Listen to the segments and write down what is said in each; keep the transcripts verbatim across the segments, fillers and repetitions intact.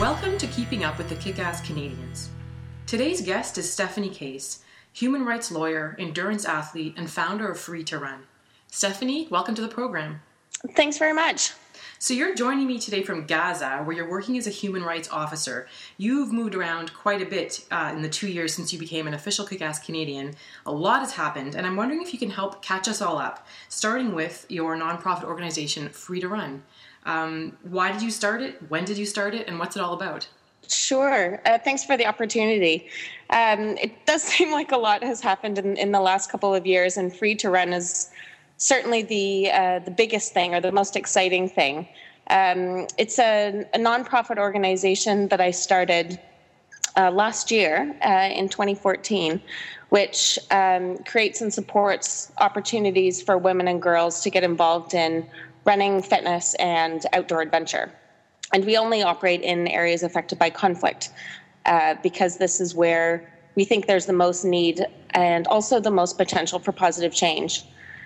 Welcome to Keeping Up with the Kick-Ass Canadians. Today's guest is Stephanie Case, human rights lawyer, endurance athlete, and founder of Free to Run. Stephanie, welcome to the program. Thanks very much. So you're joining me today from Gaza, where you're working as a human rights officer. You've moved around quite a bit uh, in the two years since you became an official Kick-Ass Canadian. A lot has happened, and I'm wondering if you can help catch us all up, starting with your nonprofit organization, Free to Run. Um, why did you start it? When did you start it? And what's it all about? Sure. Uh, thanks for the opportunity. Um, it does seem like a lot has happened in, in the last couple of years, and Free to Run is certainly the uh, the biggest thing or the most exciting thing. Um, it's a, a nonprofit organization that I started uh, last year uh, in twenty fourteen, which um, creates and supports opportunities for women and girls to get involved in running, fitness, and outdoor adventure. And we only operate in areas affected by conflict uh, because this is where we think there's the most need and also the most potential for positive change.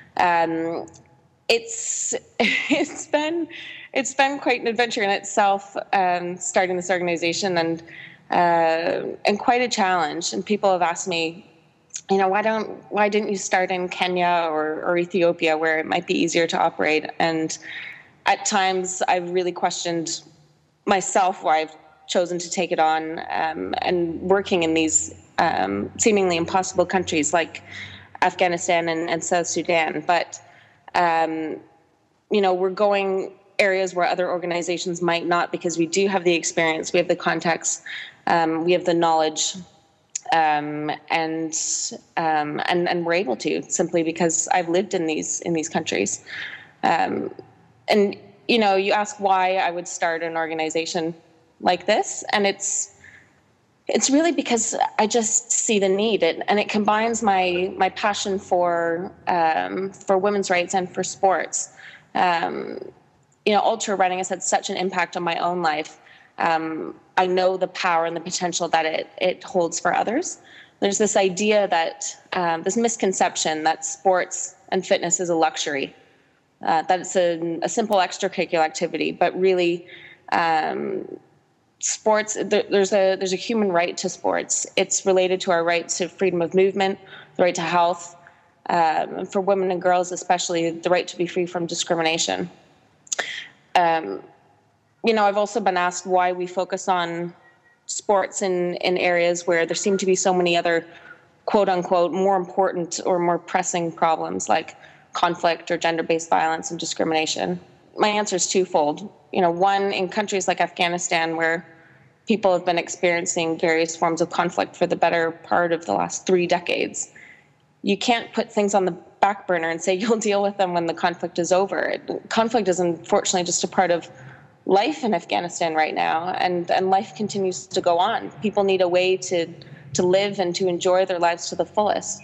Um, it's it's been it's been quite an adventure in itself, um, starting this organization, and uh, and quite a challenge. And people have asked me, you know, why don't why didn't you start in Kenya or, or Ethiopia, where it might be easier to operate? And at times, I've really questioned myself why I've chosen to take it on, um, and working in these um, seemingly impossible countries like Afghanistan and, and South Sudan. But, um, you know, we're going areas where other organizations might not, because we do have the experience, we have the context, um, we have the knowledge, um, and, um, and and we're able to, simply because I've lived in these in these countries. Um, and, you know, you ask why I would start an organization like this, and it's It's really because I just see the need, it, and it combines my my passion for um, for women's rights and for sports. Um, you know, ultra running has had such an impact on my own life. Um, I know the power and the potential that it it holds for others. There's this idea that um, this misconception that sports and fitness is a luxury, uh, that it's a, a simple extracurricular activity, but really. Um, Sports, there's a there's a human right to sports. It's related to our right to freedom of movement, the right to health, um, and for women and girls especially, the right to be free from discrimination. Um, you know, I've also been asked why we focus on sports in, in areas where there seem to be so many other, quote unquote, more important or more pressing problems like conflict or gender-based violence and discrimination. My answer is twofold. You know, one, in countries like Afghanistan, where people have been experiencing various forms of conflict for the better part of the last three decades, you can't put things on the back burner and say you'll deal with them when the conflict is over. Conflict is unfortunately just a part of life in Afghanistan right now, and, and life continues to go on. People need a way to, to live and to enjoy their lives to the fullest.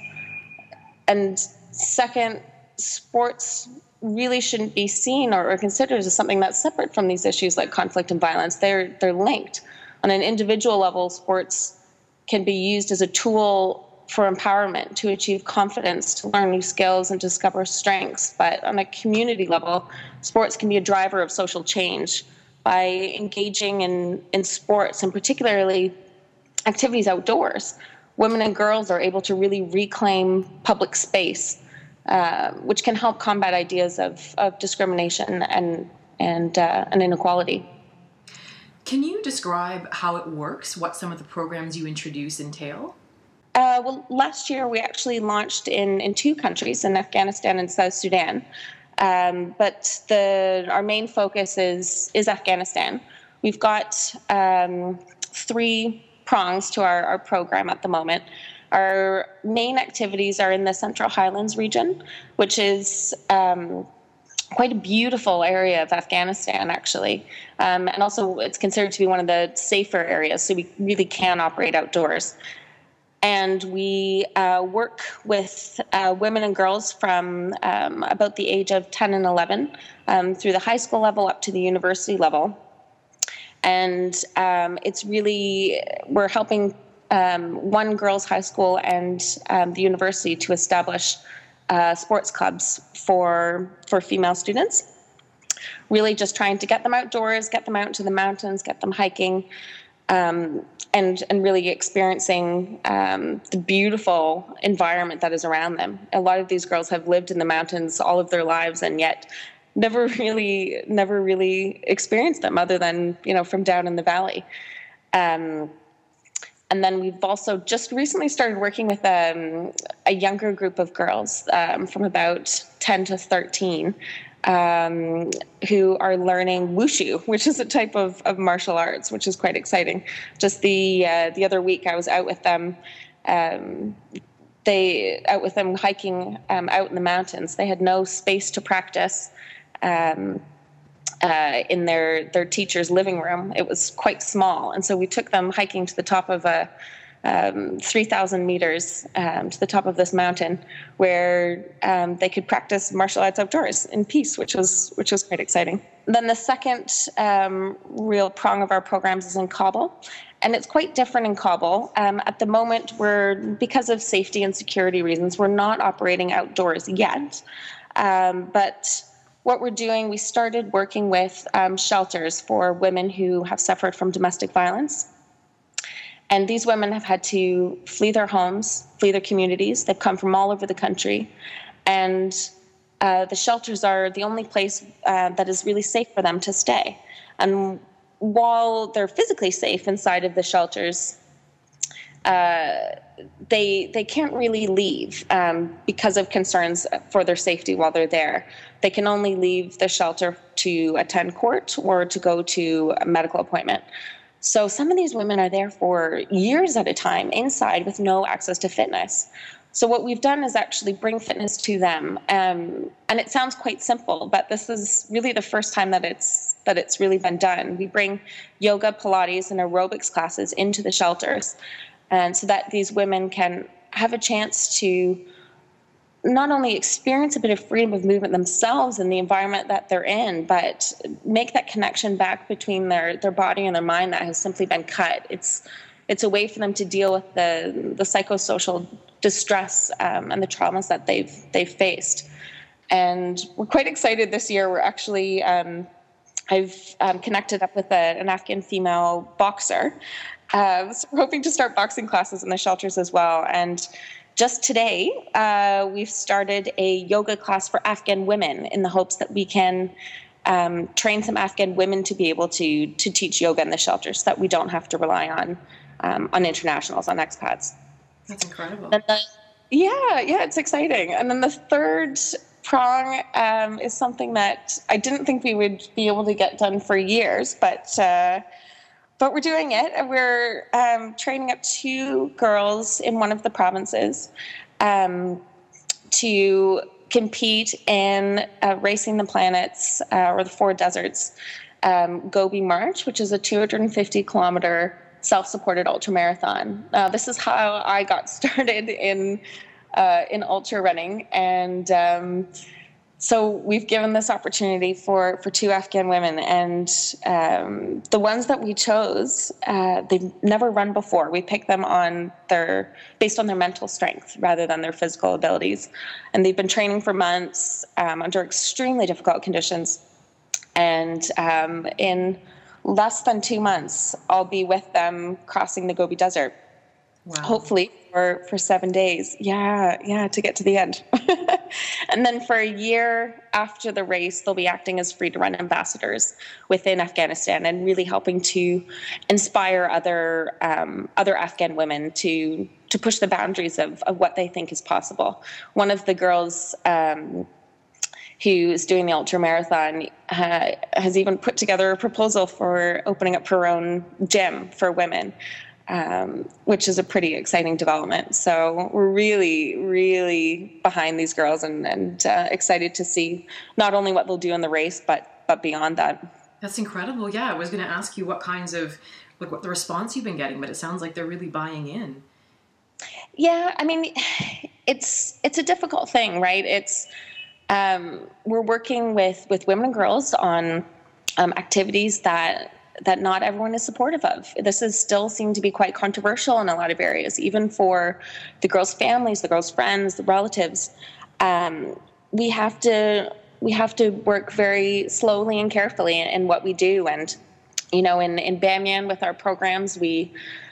And second, sports really shouldn't be seen or, or considered as something that's separate from these issues like conflict and violence. They're they're linked. On an individual level, sports can be used as a tool for empowerment, to achieve confidence, to learn new skills and discover strengths. But on a community level, sports can be a driver of social change by engaging in, in sports, and particularly activities outdoors. Women and girls are able to really reclaim public space, Uh, which can help combat ideas of, of discrimination and and uh, and inequality. Can you describe how it works, what some of the programs you introduce entail? Uh, well, last year we actually launched in, in two countries, in Afghanistan and South Sudan. Um, but the our main focus is, is Afghanistan. We've got um, three prongs to our, our program at the moment. Our main activities are in the Central Highlands region, which is um, quite a beautiful area of Afghanistan, actually. Um, and also it's considered to be one of the safer areas, so we really can operate outdoors. And we uh, work with uh, women and girls from um, about the age of ten and eleven um, through the high school level up to the university level. And um, it's really, we're helping Um, one girls' high school and um, the university to establish uh, sports clubs for for female students. really just trying to get them outdoors, get them out into the mountains, get them hiking, um, and and really experiencing um, the beautiful environment that is around them. A lot of these girls have lived in the mountains all of their lives, and yet never really, never really experienced them other than, you know, from down in the valley. Um, and then we've also just recently started working with um, a younger group of girls um, from about ten to thirteen um, who are learning wushu, which is a type of, of martial arts, which is quite exciting. Just the uh, the other week I was out with them. Um, they out with them hiking um, out in the mountains. They had no space to practice Um, uh, in their, their teacher's living room. It was quite small. And so we took them hiking to the top of a um, three thousand meters um, to the top of this mountain where um, they could practice martial arts outdoors in peace, which was which was quite exciting. Then the second um, real prong of our programs is in Kabul. And it's quite different in Kabul. Um, at the moment, we're, because of safety and security reasons, we're not operating outdoors yet. Um, but what we're doing, we started working with um, shelters for women who have suffered from domestic violence. And these women have had to flee their homes, flee their communities. They've come from all over the country. And uh, the shelters are the only place uh, that is really safe for them to stay. And while they're physically safe inside of the shelters, uh, they they can't really leave um, because of concerns for their safety while they're there. They can only leave the shelter to attend court or to go to a medical appointment. So some of these women are there for years at a time inside with no access to fitness. So what we've done is actually bring fitness to them. Um, and it sounds quite simple, but this is really the first time that it's that it's really been done. We bring yoga, Pilates, and aerobics classes into the shelters, and so that these women can have a chance to not only experience a bit of freedom of movement themselves in the environment that they're in, but make that connection back between their, their body and their mind that has simply been cut. It's it's a way for them to deal with the the psychosocial distress um, and the traumas that they've they've faced. And we're quite excited this year. We're actually um, I've um, connected up with a, an Afghan female boxer. Uh, so we're hoping to start boxing classes in the shelters as well. And just today, uh, we've started a yoga class for Afghan women in the hopes that we can um, train some Afghan women to be able to to teach yoga in the shelters, so that we don't have to rely on um, on internationals, on expats. That's incredible. The, yeah, yeah, it's exciting. And then the third prong um, is something that I didn't think we would be able to get done for years, but uh, but we're doing it. We're um, training up two girls in one of the provinces um, to compete in uh, Racing the Planets uh, or the Four Deserts um, Gobi March, which is a two hundred fifty kilometer self-supported ultramarathon. Uh, this is how I got started in uh, in ultra running, and um, so we've given this opportunity for, for two Afghan women, and um, the ones that we chose, uh, they've never run before. We picked them on their based on their mental strength rather than their physical abilities, and they've been training for months um, under extremely difficult conditions, and um, in less than two months, I'll be with them crossing the Gobi Desert. Wow. Hopefully for, for seven days. Yeah, yeah, to get to the end. And then for a year after the race, they'll be acting as free to run ambassadors within Afghanistan and really helping to inspire other um, other Afghan women to to push the boundaries of, of what they think is possible. One of the girls um, who is doing the ultramarathon uh, has even put together a proposal for opening up her own gym for women, um, which is a pretty exciting development. So we're really, really behind these girls and, and uh, excited to see not only what they'll do in the race, but but beyond that. That's incredible. Yeah, I was going to ask you what kinds of, like what the response you've been getting, but it sounds like they're really buying in. Yeah, I mean, it's it's a difficult thing, right? It's Um, we're working with, with women and girls on um, activities that that not everyone is supportive of. This is still seemed to be quite controversial in a lot of areas, even for the girls' families, the girls' friends, the relatives. Um, we have to we have to work very slowly and carefully in, in what we do. And, you know, in, in Bamyan with our programs, we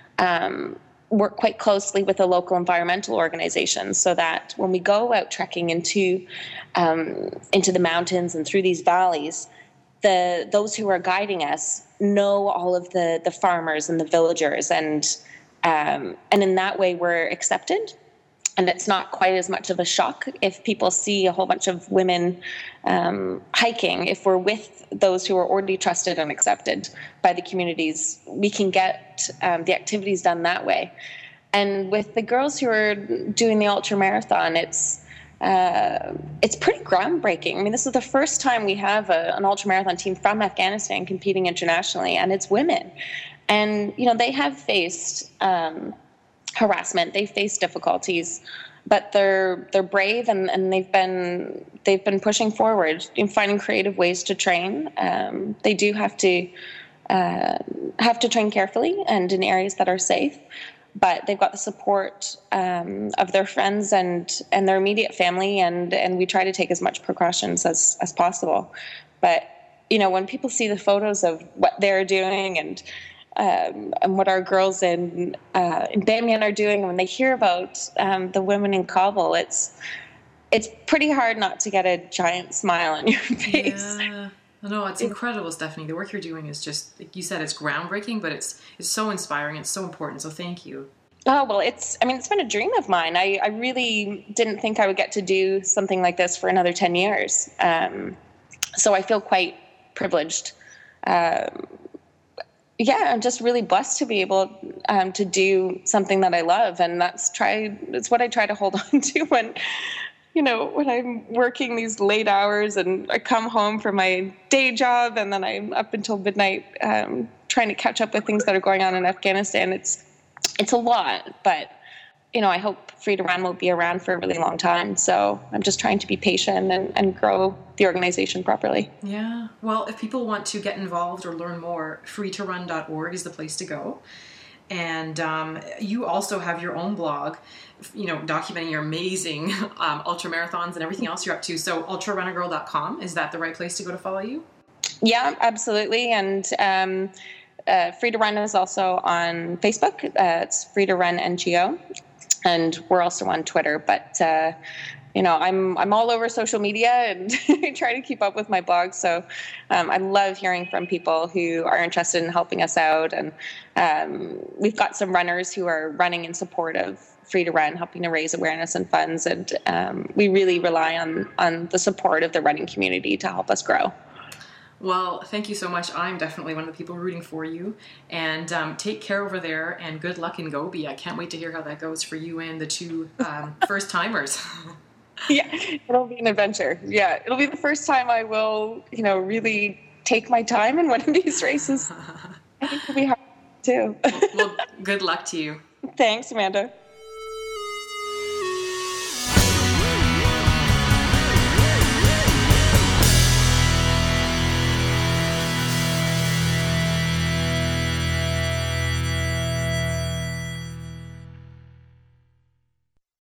um, work quite closely with the local environmental organizations so that when we go out trekking into um, into the mountains and through these valleys, the those who are guiding us know all of the, the farmers and the villagers, and um, and in that way we're accepted. And it's not quite as much of a shock if people see a whole bunch of women um, hiking. If we're with those who are already trusted and accepted by the communities, we can get um, the activities done that way. And with the girls who are doing the ultra marathon, it's uh, it's pretty groundbreaking. I mean, this is the first time we have a, an ultra marathon team from Afghanistan competing internationally, and it's women. And you know, they have faced Um, harassment, they've faced difficulties, but they're they're brave, and, and they've been they've been pushing forward in finding creative ways to train. Um, they do have to uh, have to train carefully and in areas that are safe, but they've got the support um, of their friends and and their immediate family, and and we try to take as much precautions as as possible. But you know, when people see the photos of what they're doing and Um, and what our girls in uh, in Bamyan are doing, when they hear about um, the women in Kabul, it's it's pretty hard not to get a giant smile on your face. Yeah, no, it's incredible, Stephanie. The work you're doing is just, like you said, it's groundbreaking, but it's it's so inspiring. It's so important. So thank you. Oh, well, it's, I mean, it's been a dream of mine. I, I really didn't think I would get to do something like this for another ten years. Um, so I feel quite privileged. Um, Yeah, I'm just really blessed to be able um, to do something that I love, and that's try. It's what I try to hold on to when, you know, when I'm working these late hours and I come home from my day job, and then I'm up until midnight um, trying to catch up with things that are going on in Afghanistan. It's it's a lot, but you know, I hope Free to Run will be around for a really long time. So I'm just trying to be patient and, and grow the organization properly. Yeah. Well, if people want to get involved or learn more, free to run dot org is the place to go. And um, you also have your own blog, you know, documenting your amazing um, ultra marathons and everything else you're up to. So ultra runner girl dot com, is that the right place to go to follow you? Yeah, absolutely. And um, uh, Free to Run is also on Facebook. Uh, it's Free to Run N G O. And we're also on Twitter, but uh, you know, I'm I'm all over social media and I try to keep up with my blog. So um, I love hearing from people who are interested in helping us out, and um, we've got some runners who are running in support of Free to Run, helping to raise awareness and funds, and um, we really rely on on the support of the running community to help us grow. Well, thank you so much. I'm definitely one of the people rooting for you. And um, take care over there, and good luck in Gobi. I can't wait to hear how that goes for you and the two um, first-timers. Yeah, it'll be an adventure. Yeah, it'll be the first time I will, you know, really take my time in one of these races. I think it'll be hard, too. Well, good luck to you. Thanks, Amanda.